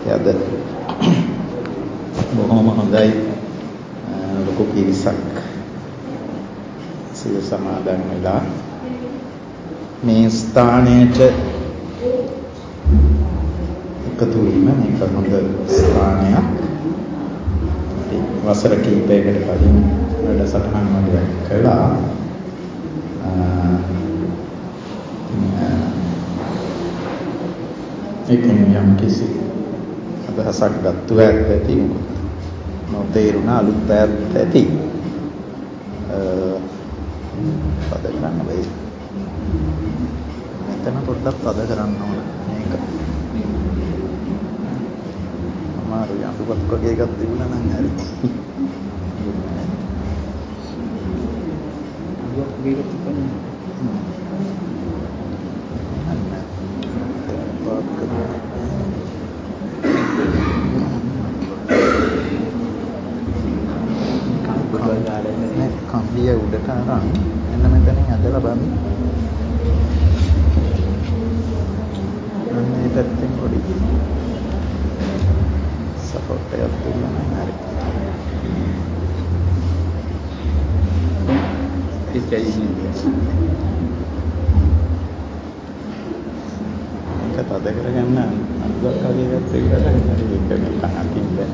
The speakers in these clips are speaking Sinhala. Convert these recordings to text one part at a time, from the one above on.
අද බොහොම හොඳයි ලොකු පිරිසක් සිය සමාදන් වෙලා මේ ස්ථානයට එකතු වීම මේක හොඳ ස්ථානයක්. වසර කිහිපයකට කලින් වැඩසටහන් වගේ කළා. ඒකෙන් යම් කිසි අදහසක් ගත්තු ඇති නොතේරුණ අලුත් ඇති පද කරන්න බැයි. මෙතන පොඩ්ඩක් පද කරන්න ඕන මේක. අමාරු යඳුපත් වගේ එකක් තිබුණා නම් හරි. අලුත් වගේ එකක් තිබුණා. කම්බිය උඩට අරන් එන්න මෙතනින් ඇදලා බලන්න. මේ පැත්තෙන් පොඩි සපෝට් එකක් දුන්නා නම් හරි. මේක තද කරගන්න අනුගත කාර්යයක් තිබුණා නම් හරි ඒක නිකන් අකින් බෑ.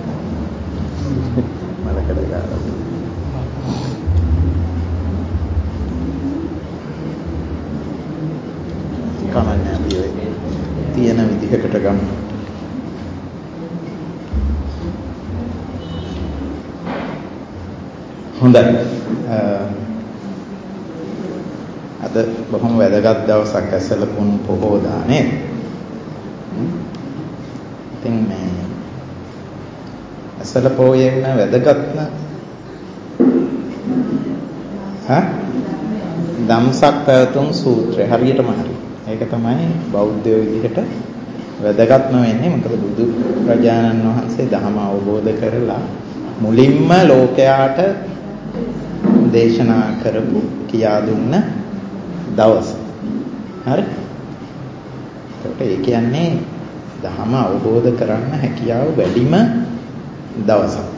මලකඩ ගාලා කමන්නේ අපි ඔය තියෙන විදිහකට ගමු. හොඳයි. අද බොහොම වැදගත් දවසක් ඇසළ පුන් පොහෝ දානේ. ඉතින් මේ ඇසළ පොයේම වැදගත්ම ධම්සක් පැවතුම් සූත්‍රය හරියටම හරි. ඒක තමයි බෞද්ධයෝ විදිහට වැදගත්ම වෙන්නේ. මොකද බුදු රජාණන් වහන්සේ ධර්ම අවබෝධ කරලා මුලින්ම ලෝකයාට දේශනා කරපු කියා දුන්න දවස. හරි. ඒකට ඒ කියන්නේ ධර්ම අවබෝධ කරන්න හැකියාව වැඩිම දවසක්.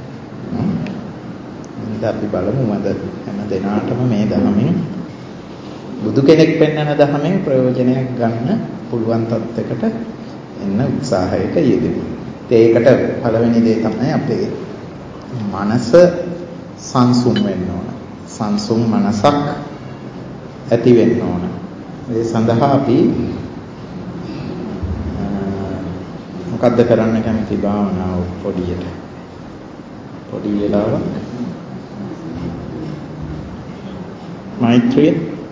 අපි බලමු මද හැම දිනාටම මේ ධර්මයෙන් බුදු කෙනෙක් පෙන්වන ධර්මයෙන් ප්‍රයෝජනයක් ගන්න පුළුවන් තත්යකට එන්න උත්සාහයක යෙදෙමු. ඒකට පළවෙනි දේ තමයි අපේ මනස සංසුන් වෙන්න ඕන. සංසුන් මනසක් ඇති වෙන්න ඕන. ඒ සඳහා අපි මොකද්ද කරන්න කැමති භාවනාව පොඩියට. පොඩි වෙලාවක් මෛත්‍රිය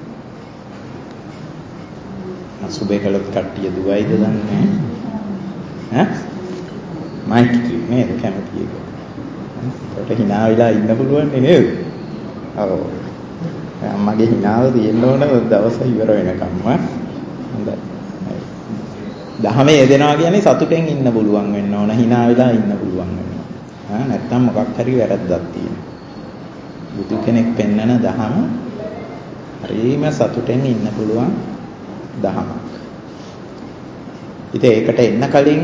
සුබේ කළත් කට්ටිය දුවයිද දන්නේ ඈ මෛත්‍රිය නේද කැමති එක. ඒකට hina වෙලා ඉන්න පුළුවන් නේද? ඔව්. අම්මගේ hinaව තියෙන්න ඕන දවස ඉවර වෙනකම්ම. හොඳයි. දහමේ යෙදෙනවා කියන්නේ සතුටෙන් ඉන්න පුළුවන් වෙන්න ඕන, hina වෙලා ඉන්න පුළුවන් වෙන්න. නැත්තම් මොකක් හරි වැරද්දක් තියෙනවා. බුදු කෙනෙක් පෙන්වන දහම හරිම සතුටෙන් ඉන්න පුළුවන් දහමක්. ඉතින් ඒකට එන්න කලින්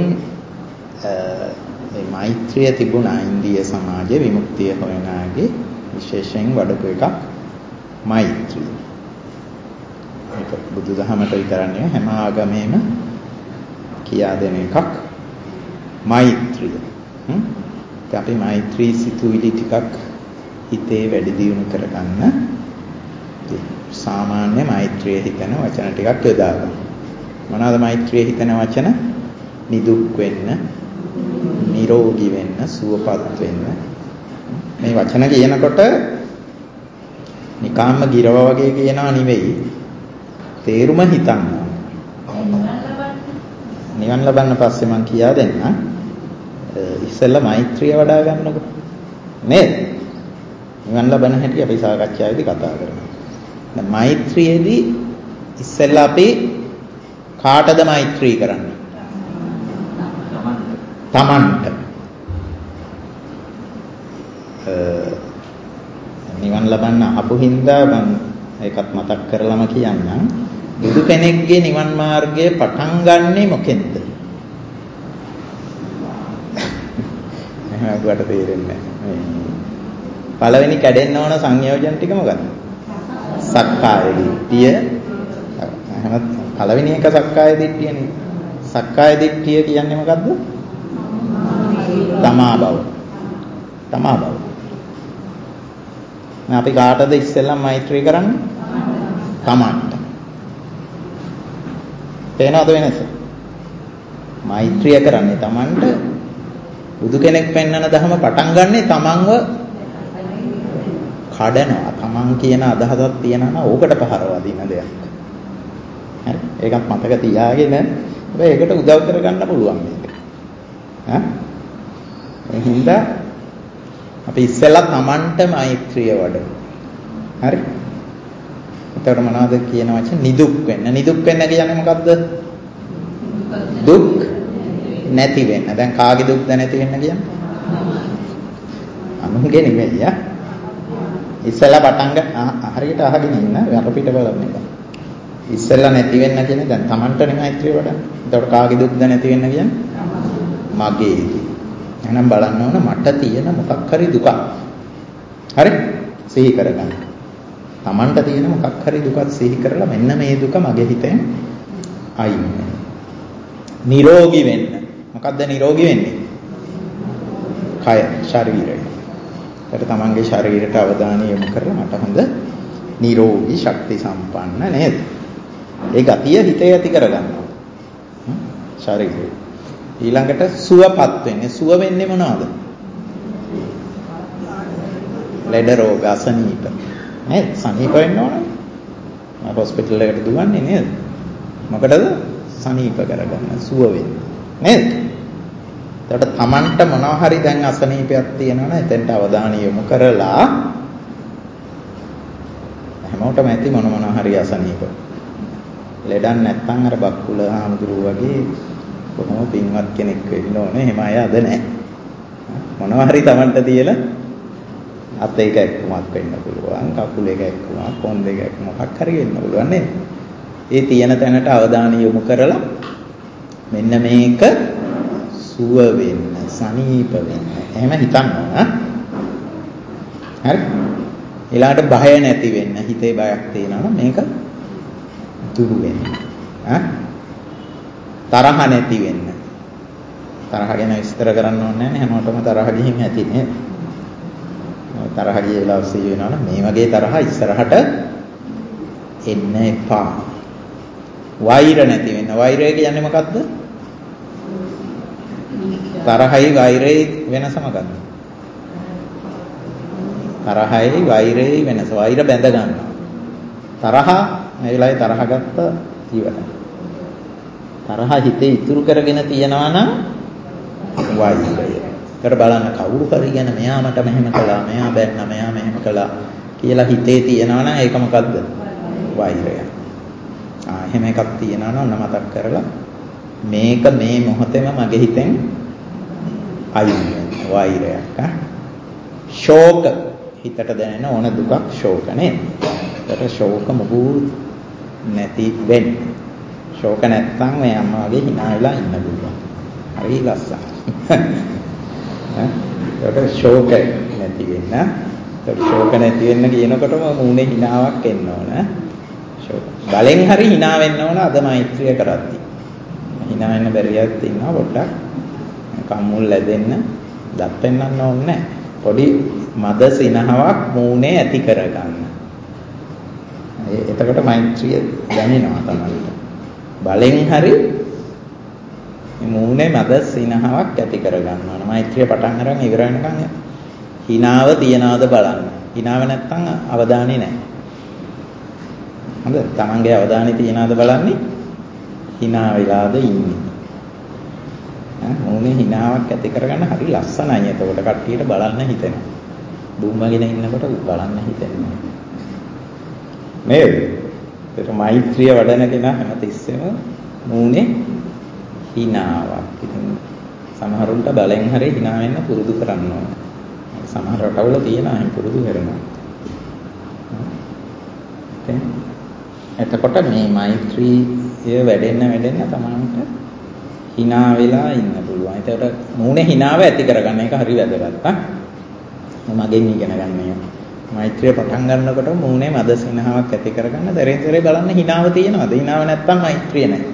මේ මෛත්‍රිය තිබුණා ඉන්දිය සමාජයේ විමුක්තිය හොයනාගේ විශේෂයෙන් වඩපු එකක් මෛත්‍රිය. ඒක බුදුදහමට විතරන්නේ හැම ආගමේම කියා දෙන එකක් මෛත්‍රිය. අපි මෛත්‍රී සිතුවිලි ටිකක් හිතේ වැඩි දියුණු කරගන්න සාමාන්‍ය මෛත්‍රිය හිතන වචන ටිකක් යොදා ගන්න. මොනවාද මෛත්‍රිය හිතන වචන? නිදුක් වෙන්න, නිරෝගී වෙන්න, සුවපත් වෙන්න. මේ වචන කියනකොට නිකාම්ම ගිරව වගේ කියනවා නෙවෙයි. තේරුම හිතන්න. නිවන් ලබන්න පස්සේ මම කියා දෙන්න. ඉස්සෙල්ලා මෛත්‍රිය වඩා ගන්නකො. නේද? නිවන් ලබන හැටි අපි සාකච්ඡාවේදී කතා කරනවා. දැන් මෛත්‍රියේදී ඉස්සෙල්ලා අපි කාටද මෛත්‍රී කරන්නේ? තමන්ට. නිවන් ලබන්න අහපු හින්දා මම ඒකත් මතක් කරලම කියන්නම්. බුදු කෙනෙක්ගේ නිවන් මාර්ගය පටන් ගන්නෙ මොකෙන්ද? ඔබට තේරෙන්නේ නැහැ. පළවෙනි කැඩෙන්න ඕන සංයෝජන ටික මොකක්ද? සක්කාය දිට්ඨිය. පළවෙනි එක සක්කාය දිට්ඨියනේ. සක්කාය දිට්ඨිය කියන්නේ මොකද්ද? තමා බව. තමා බව. අපි කාටද ඉස්සෙල්ලා මෛත්‍රී කරන්නේ? තමන්ට. තේනවද වෙනස? මෛත්‍රිය කරන්නේ තමන්ට. බුදු කෙනෙක් පෙන්වන ධර්ම පටන් ගන්නෙ තමන්ව කඩනවා. තමන් කියන අදහසක් තියනවා ඕකට පහර වදින දෙයක්. හරි? ඒකත් මතක තියාගෙන හැබැයි ඒකට උදව් කරගන්න පුළුවන් මේක. ඈ? එහෙනම් අපි ඉස්සෙල්ලා තමන්ට මෛත්‍රිය වඩමු. හරි? එතකොට මොනවද කියන වචන? නිදුක් වෙන්න. නිදුක් වෙන්න කියන්නේ මොකද්ද? දුක් නැති වෙන්න. දැන් කාගේ දුක්ද නැති වෙන්න කියන්නේ? අනුන්ගේ නෙමෙයි යා. ඉස්සෙල්ලා පටන් හරියට අහගෙන ඉන්න වටපිට බලන්න එක. ඉස්සෙල්ලා නැති වෙන්න කියන්නේ දැන් Tamanට නෙමයිත්‍රිය වඩන්න. එතකොට කාගේ දුක්ද නැති වෙන්න කියන්නේ? මගේ. එහෙනම් බලන්න ඕන මට තියෙන මොකක් හරි දුකක්. හරි? සිහි කරගන්න. Tamanට තියෙන මොකක් හරි දුකක් සිහි කරලා මෙන්න මේ දුක මගේ හිතෙන් අයින් වෙන්න. නිරෝගී වෙන්න. මොකද්ද නිරෝගී වෙන්නේ? කය, ශරීරය. ඒකට තමන්ගේ ශරීරයට අවධානය යොමු කරලා මට හොඳ නිරෝගී ශක්ති සම්පන්න නේද? ඒ ගතිය හිතේ ඇති කරගන්නවා. ශරීරය. ඊළඟට සුවපත් වෙන්නේ. සුව වෙන්නේ මොනවද? ලෙඩ රෝග අසනීප. නේද? සනීප වෙන්න ඕනේ. හොස්පිටල් එකට දුවන්නේ නේද? මොකටද? සනීප කරගන්න, සුව වෙන්න. නේද? එතකොට Tamanට මොනවා හරි දැන් අසනීපයක් තියෙනවනේ එතෙන්ට අවධානය යොමු කරලා හැමෝටම ඇති මොනවා හරි අසනීප. ලෙඩක් නැත්නම් අර බක්කුල හාමුදුරුවෝ වගේ කොහොම පින්වත් කෙනෙක් වෙන්න ඕනේ. එහෙම අය අද නැහැ. මොනවා හරි Tamanට තියලා අත් එක එක්කමක් වෙන්න පුළුවන්, කකුල එක එක්කමක්, කොන් දෙක එක්ක මොකක් හරි වෙන්න පුළුවන් නේද? ඒ තියෙන තැනට අවධානය යොමු කරලා මෙන්න මේක සුව වෙන්න, සනීප වෙන්න. එහෙම හිතන්න ඕන. හරි? ඊළඟට බය නැති වෙන්න. හිතේ බයක් තියෙනවා මේක දුරු වෙන්න. තරහ නැති වෙන්න. තරහ ගැන විස්තර කරන්න ඕනේ නැහැ. හැමෝටම තරහ ගිහින් ඇති නේද? තරහ ගිය වෙලාව සිහි වෙනවනේ මේ වගේ තරහ ඉස්සරහට එන්න එපා. වෛර නැති වෙන්න. වෛරය කියන්නේ මොකද්ද? තරහයි වෛරයි වෙනස මොකක්ද? තරහයි වෛරයි වෙනස. වෛර බැඳ ගන්නවා. තරහ මේ වෙලාවේ තරහ ගත්ත ඉවරයි. තරහ හිතේ ඉතුරු කරගෙන තියනවා නම් වෛරය. ඒකට බලන්න කවුරු හරි ගැන මෙයා මට මෙහෙම කළා, මෙයා බැන්න, මෙයා මෙහෙම කළා කියලා හිතේ තියනවා නම් ඒක මොකද්ද? වෛරය. එහෙම එකක් තියනවා නම් මතක් කරලා මේක මේ මොහොතේම මගේ හිතෙන් අයින් වෙන වෛරයක්. ශෝක හිතට දැනෙන ඕන දුකක් ශෝක නේද? ඒකට ශෝක මොකුත් නැති වෙන්න. ශෝක නැත්තම් මේ අම්මා වගේ hina වෙලා ඉන්න පුළුවන්. හරි ලස්සනයි. ඒකට ශෝක නැති වෙන්න. ඒකට ශෝක නැති වෙන්න කියනකොටම මූණේ hinaවක් එන්න ඕන. බලෙන් හරි hina වෙන්න ඕන අද මෛත්‍රිය කරද්දී. hina වෙන්න බැරියක් ඉන්නවා පොඩ්ඩක්. කම්මුල් ලැදෙන්න දත් පෙන්නන්න ඕනේ නැහැ. පොඩි මද සිනහවක් මූණේ ඇති කරගන්න. එතකොට මෛත්‍රිය දැනෙනවා තමයි. බලෙන් හරි මූණේ මද සිනහවක් ඇති කරගන්න ඕන. මෛත්‍රිය පටන් අරන් ඉවර වෙනකන් hinaව තියනවාද බලන්න. hinaව නැත්තම් අවධානය නැහැ. හොඳ තමන්ගේ අවධානය තියනවාද බලන්නේ? hina වෙලාද ඉන්නේ. මොනේ hinaවක් ඇති කරගන්න හරි ලස්සනයි. එතකොට කට්ටියට බලන්න හිතෙනවා. දුම්මගෙන ඉන්නකොට බලන්න හිතෙනවා. නේද? ඒක මෛත්‍රිය වඩන කෙනා හැමතිස්සෙම මොනේ hinaවක්. ඉතින් සමහරුන්ට බලෙන් හරි hina වෙන්න පුරුදු කරන්න ඕන. සමහර රටවල තියෙනවා එහෙම පුරුදු කරනවා. එතකොට මේ මෛත්‍රිය වැඩෙන්න තමන්ට hina වෙලා ඉන්න පුළුවන්. ඒකට මූණේ hinaව ඇති කරගන්න එක හරි වැදගත්. මගෙන් ඉගෙන ගන්න. මෛත්‍රිය පටන් ගන්නකොට මූණේ මද සිනහාවක් ඇති කරගන්න දරෙන් දරේ බලන්න hinaව තියෙනවද? hinaව නැත්තම් මෛත්‍රිය නැහැ.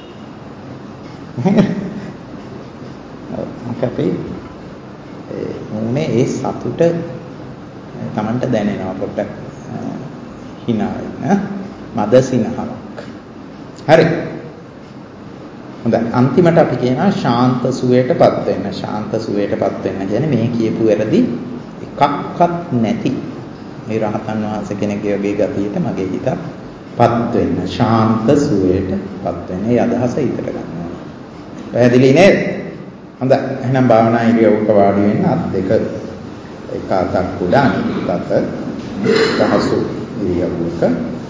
අපේ මූණේ ඒ සතුට තමන්ට දැනෙනවා පොඩ්ඩක් hina වෙන මද සිනහාවක්. හරි. හොඳයි. අන්තිමට අපි කියනවා ශාන්ත සුවයටපත් වෙන්න. ශාන්ත සුවයටපත් වෙන්න කියන්නේ මේ කියපු වැරදි එකක්වත් නැති මේ රහතන් වහන්සේ කෙනෙක්ගේ වගේ ගතියට මගේ හිතපත් වෙන්න. ශාන්ත සුවයටපත් වෙන්න. ඒ අදහස හිතට ගන්නවා. පැහැදිලි නේද? හොඳයි. එහෙනම් භාවනා ඉරියව්වක වාඩි වෙන්න. අත් දෙක එක අතක් උඩ අනිත් අත පහසු ඉරියව්වක.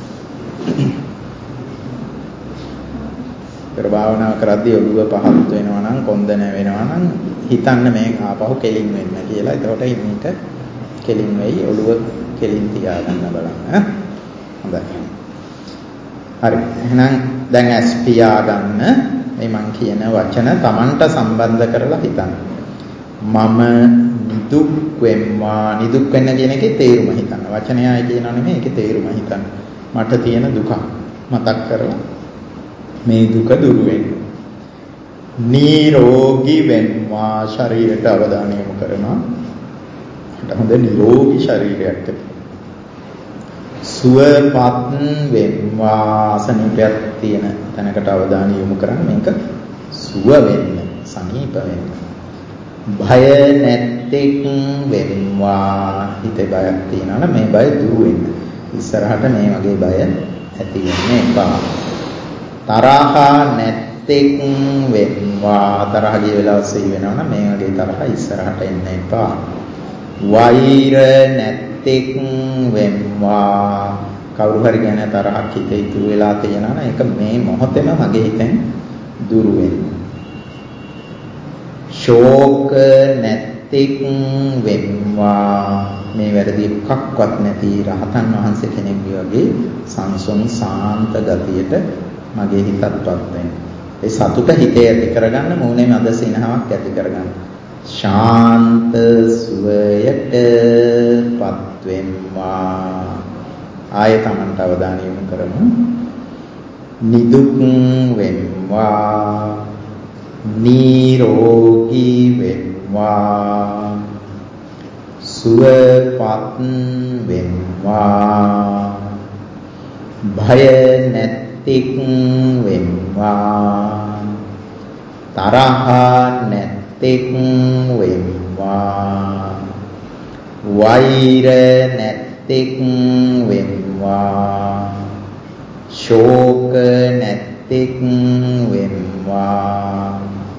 භාවනා කරද්දී ඔළුව පහත් වෙනවා නම් කොන්ද නැවෙනවා නම් හිතන්න මේක ආපහු කෙලින් වෙන්න කියලා. එතකොට හිමීට කෙලින් වෙයි. ඔළුව කෙලින් තියාගන්න බලන්න. හොඳයි. හරි. එහෙනම් දැන් ඇස් පියාගන්න. මේ මං කියන වචන Tamanට සම්බන්ධ කරලා හිතන්න. මම නිදුක් වෙම්වා. නිදුක් වෙන්න කියන එකේ තේරුම හිතන්න. වචනය ආයි කියනවා නෙමෙයි ඒකේ තේරුම හිතන්න. මට තියෙන දුක මතක් කරලා මේ දුක දුරු වෙන්න. නිරෝගී වෙන්වා. ශරීරයට අවධානය යොමු කරනවා. හොඳ නිරෝගී ශරීරයක් ඇති. සුවපත් වෙන්වා. අසනීපයක් තියෙන තැනකට අවධානය යොමු කරන්න. මේක සුව වෙන්න, සනීප වෙන්න. භය නැත්තේක් වෙන්වා. හිතේ බයක් තියෙනවා නම් මේ බය දුරු වෙන්න. ඉස්සරහට මේ වගේ බය ඇති වෙන්නේ එපා. තරහ නැත්තේක් වෙන්වා. තරහ ගිය වෙලාව සිහි වෙනවා නම් මේ වගේ තරහ ඉස්සරහට එන්න එපා. වෛර නැත්තේක් වෙන්වා. කවුරු හරි ගැන තරහක් හිතේ ඉතුරු වෙලා තියෙනවා නම් ඒක මේ මොහොතේම මගේ හිතෙන් දුරු වෙන්න. ශෝක නැත්තේක් වෙන්වා. මේ වැරදි එකක්වත් නැති රහතන් වහන්සේ කෙනෙක්ගේ වගේ සංසුන් සාන්ත ගතියට මගේ හිතත්පත් වෙන්න. ඒ සතුට හිතේ ඇති කරගන්න මූණේ මද සිනහාවක් ඇති කරගන්න. ශාන්ත සුවයටපත් වෙම්වා. ආය තමන්ට අවධානය යොමු කරමු. නිදුක් වෙම්වා. නිරෝගී වෙම්වා. සුවපත් වෙම්වා. භය නැත්තේක් වෙම්වා. තරහ නැත්තේක් වෙම්වා. වෛර නැත්තේක් වෙම්වා. ශෝක නැත්තේක් වෙම්වා.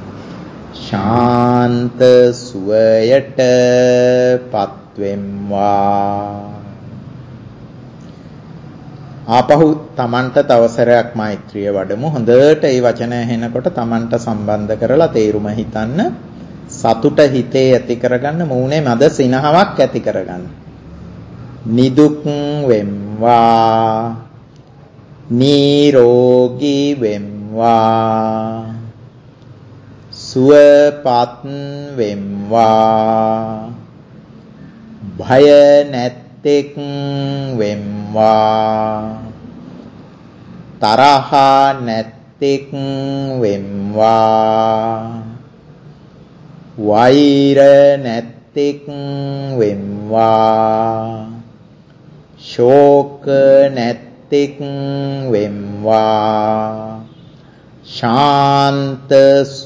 ශාන්ත සුවයටපත් වෙම්වා. ආපහු තමන්ට තව සැරයක් මෛත්‍රිය වඩමු. හොඳට මේ වචන ඇහෙනකොට තමන්ට සම්බන්ධ කරලා තේරුම හිතන්න. සතුට හිතේ ඇති කරගන්න. මූණේ මද සිනහාවක් ඇති කරගන්න. නිදුක් වෙම්වා. නිරෝගී වෙම්වා. සුවපත් වෙම්වා. භය නැත්තේක් වෙම්වා. තරහ නැත්තේක් වෙම්වා. වෛර නැත්තේක් වෙම්වා. ශෝක නැත්තේක් වෙම්වා. ශාන්ත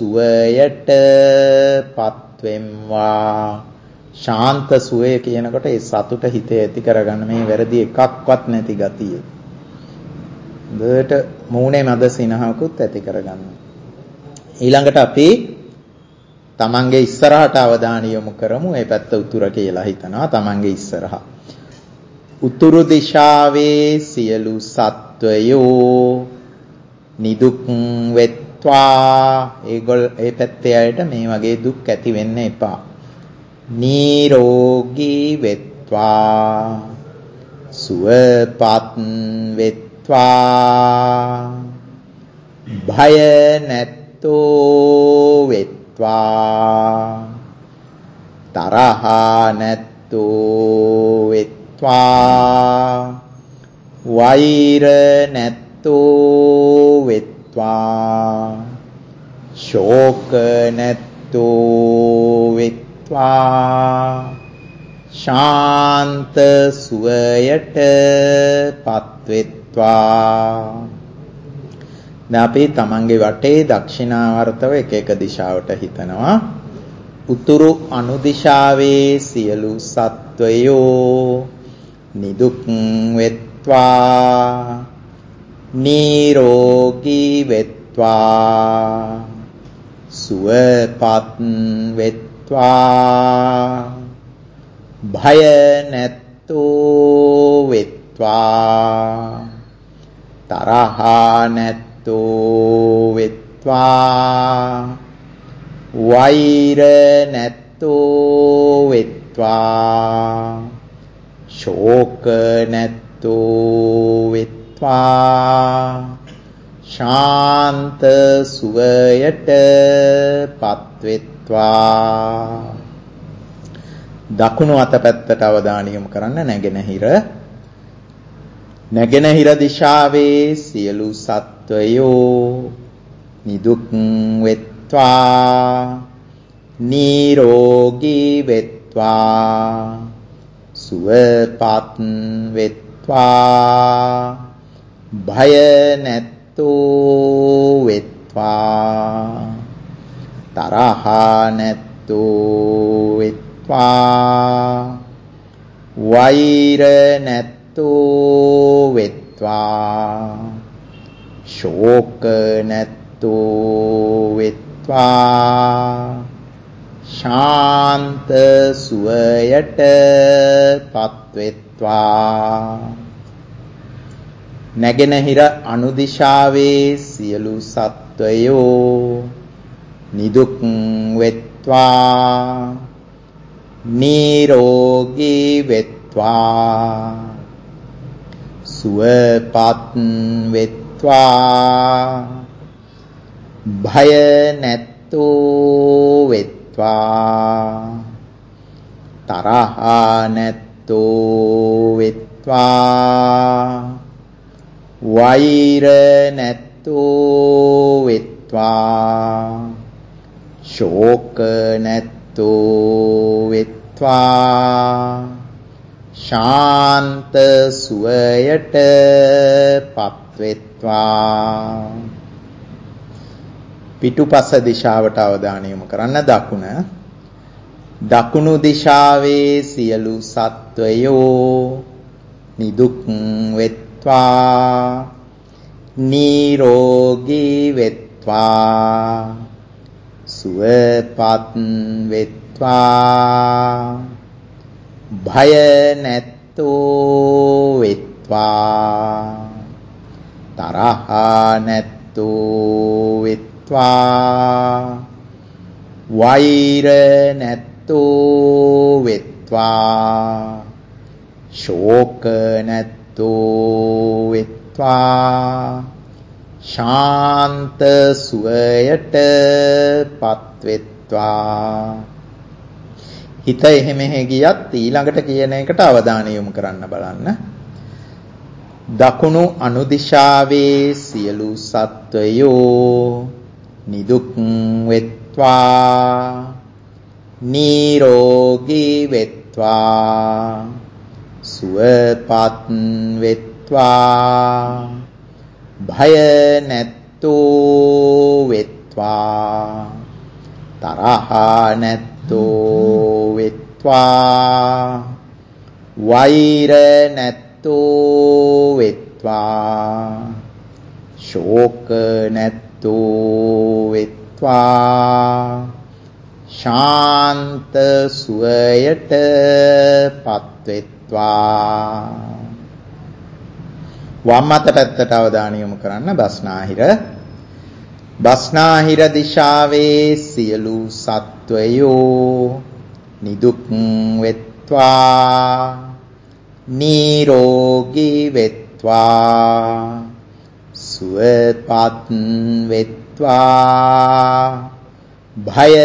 සුවයටපත් වෙම්වා. ශාන්ත සුවය කියනකොට ඒ සතුට හිතේ ඇති කරගන්න මේ වැරදි එකක්වත් නැති ගතිය. දෙයට මූණේ මද සිනහකුත් ඇති කරගන්න. ඊළඟට අපි තමන්ගේ ඉස්සරහට අවධානය යොමු කරමු. ඒ පැත්ත උතුර කියලා හිතනවා. තමන්ගේ ඉස්සරහ. උතුරු දිශාවේ සියලු සත්වයෝ නිදුක් වෙත්වා. ඒ පැත්තේ අයට මේ වගේ දුක් ඇති වෙන්න එපා. නිරෝගී වෙත්වා. සුවපත් වෙත්වා. භය නැත්වා. නැත්තෝ වෙත්වා තරහ නැත්තෝ වෙත්වා වෛර නැත්තෝ වෙත්වා ශෝක නැත්තෝ වෙත්වා ශාන්ත සුවයට පත්වෙත්වා. දැන් අපි තමන්ගේ වටේ දක්ෂිනාවර්තව එක එක දිශාවට හිතනවා. උතුරු අනුදිශාවේ සියලු සත්වයෝ නිදුක් වෙත්වා නිරෝගී වෙත්වා සුවපත් වෙත්වා භය නැත්තෝ වෙත්වා තරහ නැත්තෝ වෙත්වා වෛර නැත්තෝ වෙත්වා ශෝක නැත්තෝ වෙත්වා ශාන්ත සුවයට පත්වෙත්වා. දකුණු අත පැත්තට අවධානය යොමු කරන්න. නැගෙනහිර දිශාවේ සියලු සත්වයෝ නිදුක් වෙත්වා නිරෝගී වෙත්වා සුවපත් වෙත්වා භය නැත්තෝ වෙත්වා තරහ නැත්තෝ වෙත්වා වෛර නැත්තෝ වෙත්වා ශෝක නැත්තෝ වෙත්වා ශාන්ත සුවයට පත්වෙත්වා. නැගෙනහිර අනුදිශාවේ සියලු සත්වයෝ නිදුක් වෙත්වා නිරෝගී වෙත්වා සුවපත් වෙත්වා භය නැත්තෝ වෙත්වා තරහ නැත්තෝ වෙත්වා වෛර නැත්තෝ වෙත්වා ශෝක නැත්තෝ වෙත්වා ශාන්ත සුවයට පත්වෙත්වා. පිටුපස දිශාවට අවධානය යොමු කරන්න. දකුණු දිශාවේ සියලු සත්වයෝ නිදුක් වෙත්වා නිරෝගී වෙත්වා සුවපත් වෙත්වා භය නැත්තෝ වෙත්වා තරහ නැත්තෝ වෙත්වා වෛර නැත්තෝ වෙත්වා ශෝක නැත්තෝ වෙත්වා ශාන්ත සුවයට පත්වෙත්වා. හිත එහෙ මෙහෙ ගියත් ඊළඟට කියන එකට අවධානය යොමු කරන්න බලන්න. දකුණු අනුදිශාවේ සියලු සත්වයෝ නිදුක් වෙත්වා නිරෝගී වෙත්වා සුවපත් වෙත්වා භය නැත්තෝ වෙත්වා තරහ නැත්තෝ වෙත්වා වෛර නැත්තෝ වෙත්වා ශෝක නැත්තෝ වෙත්වා ශාන්ත සුවයට පත්වෙත්වා. වම් අත පැත්තට අවධානය යොමු කරන්න. බස්නාහිර දිශාවේ සියලු සත්වයෝ නිදුක් වෙත්වා නිරෝගී වෙත්වා සුවපත් වෙත්වා භය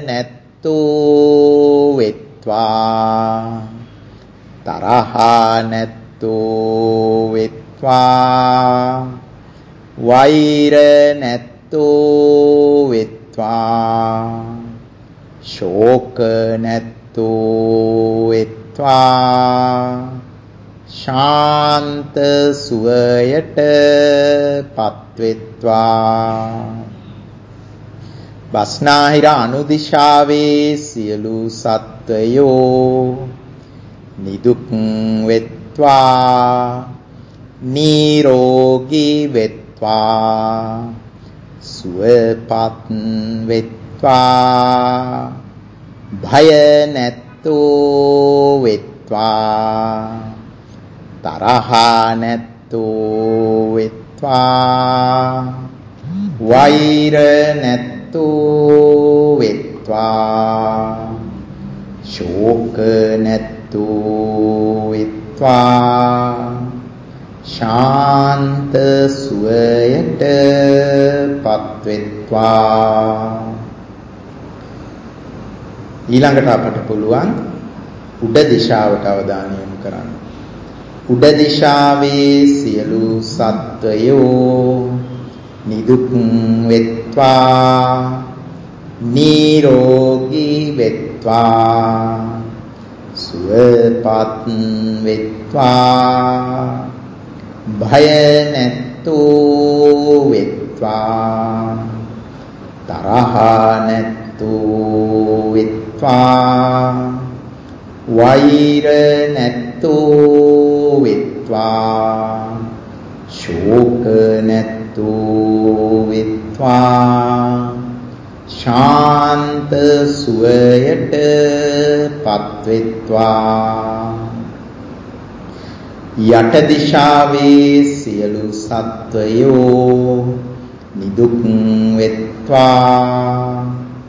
නැත්තෝ වෙත්වා තරහ නැත්තෝ වෙත්වා වෛර නැත්තෝ වෙත්වා ශෝක නැත්තෝ වෙත්වා ශාන්ත සුවයට පත්වෙත්වා බස්නාහිර අනුදිශාවේ සියලු සත්වයෝ නිදුක් වෙත්වා නිරෝගී වෙත්වා සුවපත් වෙත්වා භය නැත්තෝ වෙත්වා තරහ නැත්තෝ වෙත්වා වෛර නැත්තෝ වෙත්වා ශෝක නැත්තෝ වෙත්වා ශාන්ත සුවයට පත්වෙත්වා ඊළඟට අපට පුළුවන් උඩ දිශාවට අවධානය යොමු කරන්න. උඩ දිශාවේ සියලු සත්වයෝ නිදුක් වෙත්වා නිරෝගී වෙත්වා සුවපත් වෙත්වා භය නැත්තෝ වෙත්වා තරහ නැත්තෝ වෙත්වා වෛර නැත්තෝ වෙත්වා ශෝක නැත්තෝ වෙත්වා ශාන්ත සුවයට පත්වෙත්වා යට දිශාවේ සියලු සත්වයෝ නිදුක් වෙත්වා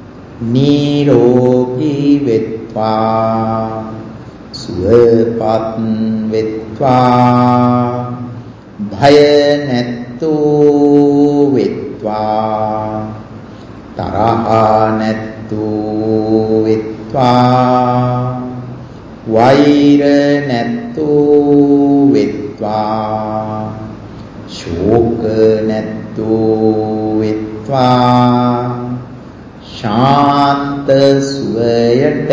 නිරෝගී වෙත්වා සුවපත් වෙත්වා භය නැත්තෝ වෙත්වා තරහ නැත්තෝ වෙත්වා වෛර නැත්තෝ වෙත්වා ශෝක නැත්තෝ වෙත්වා ශාන්ත සුවයට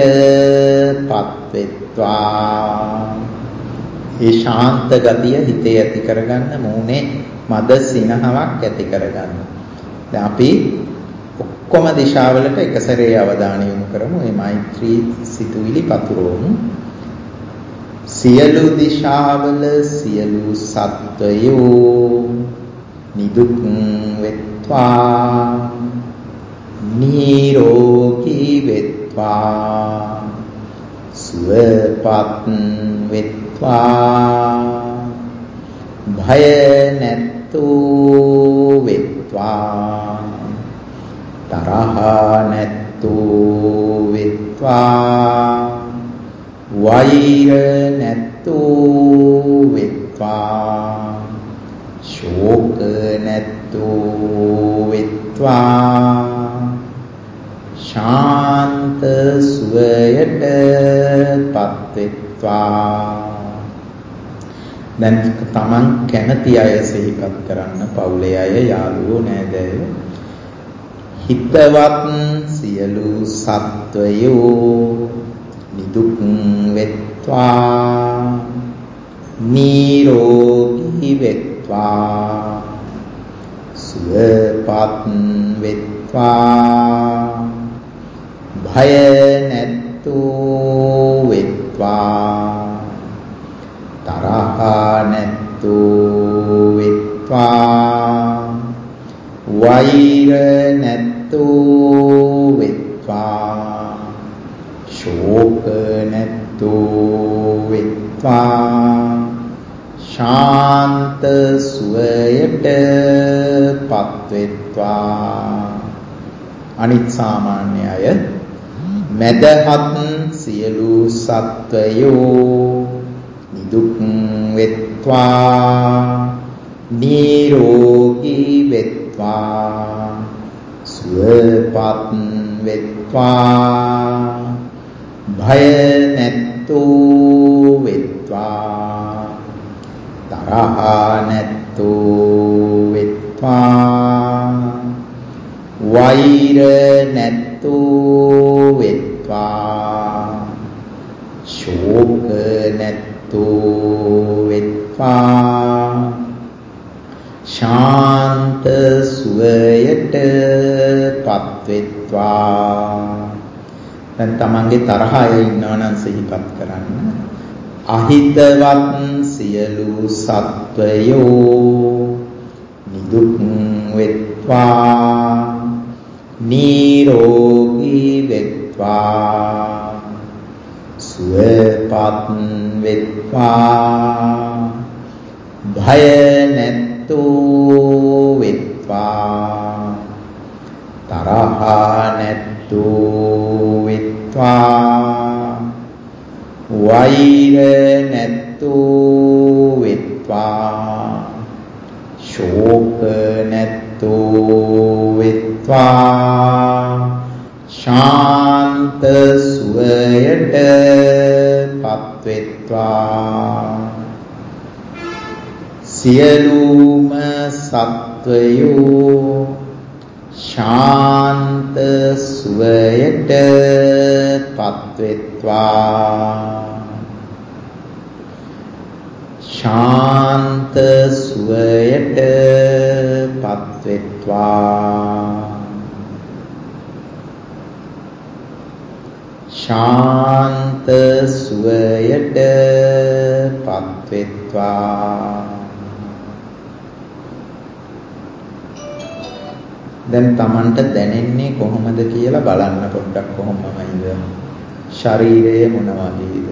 පත්වෙත්වා ඒ ශාන්ත ගතිය හිතේ ඇති කරගන්න මූණේ මද සිනහවක් ඇති කරගන්න. දැන් අපි ඔක්කොම දිශාවලට එක සැරේ අවධානය යොමු කරමු. මේ මෛත්‍රී සිතුවිලි පතුරවමු. සියලු දිශාවල සියලු සත්වයෝ නිදුක් වෙත්වා නිරෝගී වෙත්වා සුවපත් වෙත්වා භය නැත්තෝ වෙත්වා තරහ නැත්තෝ වෙත්වා වෛර නැත්තෝ වෙත්වා ශෝක නැත්තෝ වෙත්වා ශාන්ත සුවයට පත්වෙත්වා. දැන් තමන් කැමති අය සිහිපත් කරන්න, පවුලේ අය, යාළුවෝ, නෑදෑයෝ, හිතවත් සියලු සත්වයෝ නිදුක් වෙත්වා නිරෝගී වෙත්වා සුවපත් වෙත්වා භය නැත්තෝ වෙත්වා තරහ නැත්තෝ වෙත්වා වෛර නැත්තෝ වෙත්වා ශෝක නැත්තෝ වෙත්වා ශාන්ත සුවයට පත්වෙත්වා. අනිත් සාමාන්‍ය අය මදහත් සියලු සත්වයෝ නිදුක් වෙත්වා නිරෝගී වෙත්වා සුවපත් වෙත්වා භය නැත්තෝ වෙත්වා තරහ නැත්තෝ වෙත්වා වෛර නැත්තෝ වෙත්වා ශෝක නැත්තෝ වෙත්වා ශාන්ත සුවයට පත් වෙත්වා. දැන් තමන්ගේ තරහ අය ඉන්නවා නම් සිහිපත් කරන්න. අහිතවත් සියලු සත්වයෝ නිදුක් වෙත්වා නිරෝගී වෙත්වා සුවපත් වෙත්වා භය නැත්තෝ වෙත්වා තරහ නැත්තෝ වෙත්වා වෛර නැත්තෝ වෙත්වා ශෝක නැත්තෝ වෙත්වා ශාන්ත සුවයට පත් වෙත්වා සියලුම සත්වයෝ ශාන්ත සුවයට පත් වෙත්වා ශාන්ත සුවයට පත් වෙත්වා ශාන්ත සුවයට පත් වෙත්වා. දැන් Tamanට දැනෙන්නේ කොහොමද කියලා බලන්න පොඩ්ඩක්. කොහොමමයිද ශරීරය මොන වගේද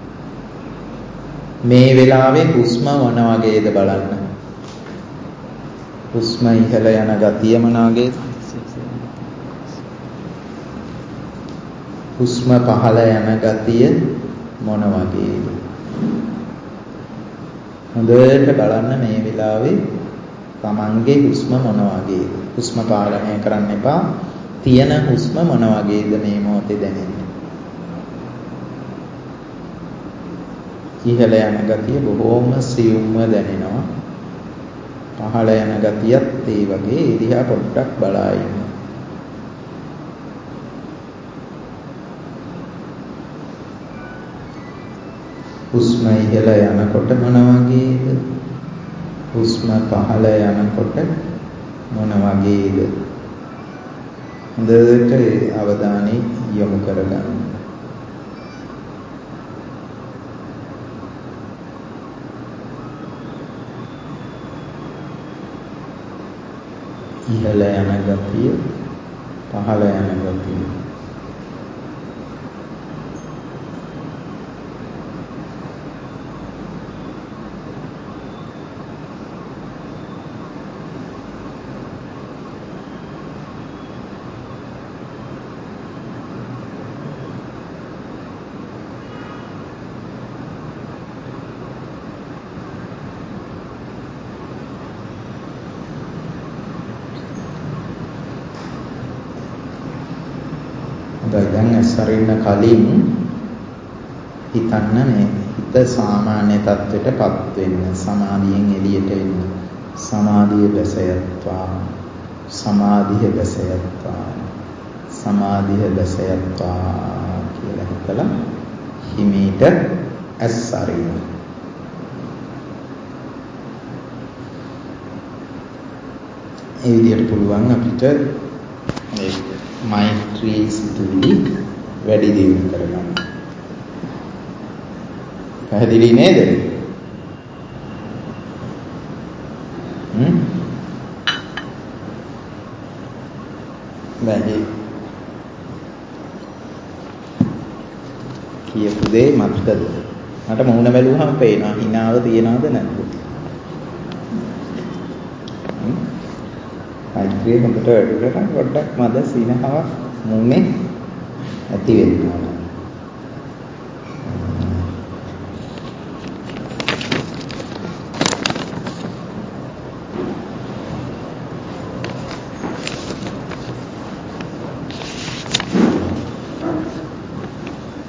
මේ වෙලාවේ හුස්ම මොන වගේද බලන්න. හුස්ම ඉහළ යන ගතිය මොන වගේද? හුස්ම පහළ යන ගතිය මොන වගේද? හොඳට බලන්න මේ වෙලාවේ තමන්ගේ හුස්ම මොන වගේද? හුස්ම පාලනය කරන්න එපා. තියෙන හුස්ම මොන වගේද මේ මොහොතේ දැනෙන්නේ? ඉහළ යන ගතිය බොහෝම සියුම්ව දැනෙනවා. පහළ යන ගතියත් ඒ වගේ. ඒ දිහා පොඩ්ඩක් බලා ඉන්න. හුස්ම ඉහළ යනකොට මොන වගේද? හුස්ම පහළ යනකොට මොන වගේද? හොඳට අවධානය යොමු කරගන්න. ඉහළ යන ගතිය, පහළ යන ගතිය. දැන් ඇස්සරින්න කලින් හිතන්න මේ හිත සාමාන්‍ය තත්ත්වයටපත් වෙන්න, සමාධියෙන් එළියට එන්න. සමාධිය බැසයත්වා, සමාධිය බැසයත්වා, සමාධිය බැසයත්වා කියලා හිතලා හිමීට ඇස්සරින්න. ඒ විදිහට පුළුවන් අපිට මේ මෛත්‍රී සිතුවිලි වැඩි දියුණු කරගන්න. පැහැදිලි නේද? බැරි කියපු දේ මතකද? මට මූණ බැලුවහම පේනවා හිනාව තියනවද නැද්ද? මෛත්‍රිය හොඳට වැඩි කරලා පොඩ්ඩක් මද සීනහාවක් මුන්නේ ඇති වෙනවා.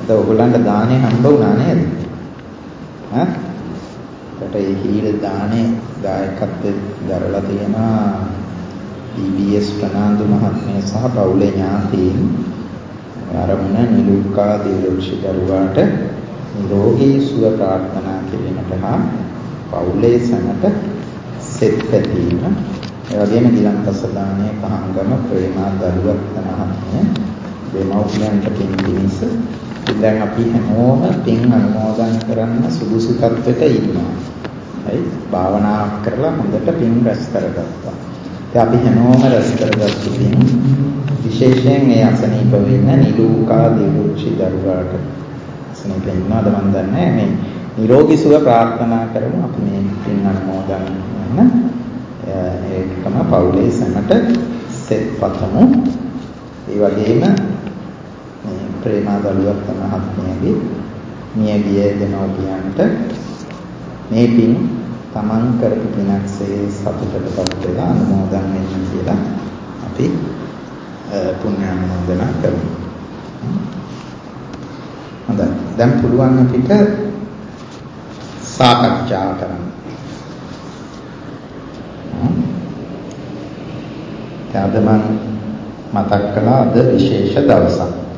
ඔයගොල්ලන්ට දානේ හම්බ වුණා නේද? ඈ? ඒකට ඒ හීල් දානේ දායකත්වයෙන් දරලා තියෙනවා EBS ප්‍රනාන්දු මහත්මිය සහ පවුලේ ඥාතීන්. ආරමුණ නිලුක්කා දේවෘෂි දරුවාට නිරෝගී සුව ප්‍රාර්ථනා කිරීමට හා පවුලේ සැමට සෙත් පැතීම. ඒ වගේම ගිලන්පස දානේ පහංගම ප්‍රේමා දරුවත් මහත්මිය දෙමව්පියන්ට පින් පිණිස දැන් අපි හැමෝම පින් අනුමෝදන් කරන්න සුදුසු තත්ත්වයට ඉන්නවා. හරි? භාවනා කරලා හොඳට පින් රැස් කරගත්තා. ඉතින් අපි හැමෝම රැස් කරගත්තු පින් විශේෂයෙන් මේ අසනීප වෙන්න නිලූකා දේවෘෂි දරුවාට අසනීප ඉන්නවද මන් දන්නේ මේ නිරෝගී සුව ප්‍රාර්ථනා කරමු අපි මේ පින් අනුමෝදන් කරන ඒකම පවුලේ සැමට සෙත් පතමු. ඒ වගේම මේ ප්‍රේමා දළුවත් මහත්මියගේ මියගිය දෙමව්පියන්ට මේ පින් තමන් කරපු පිනක්සේ සතුටටපත් වෙලා අනුමෝදන් වෙන්න කියලා අපි පුණ්‍ය අනුමෝදනා කරමු. හොඳයි. දැන් පුළුවන් අපිට සාකච්ඡා කරන්න. අද මම මතක් කළා අද විශේෂ දවසක්.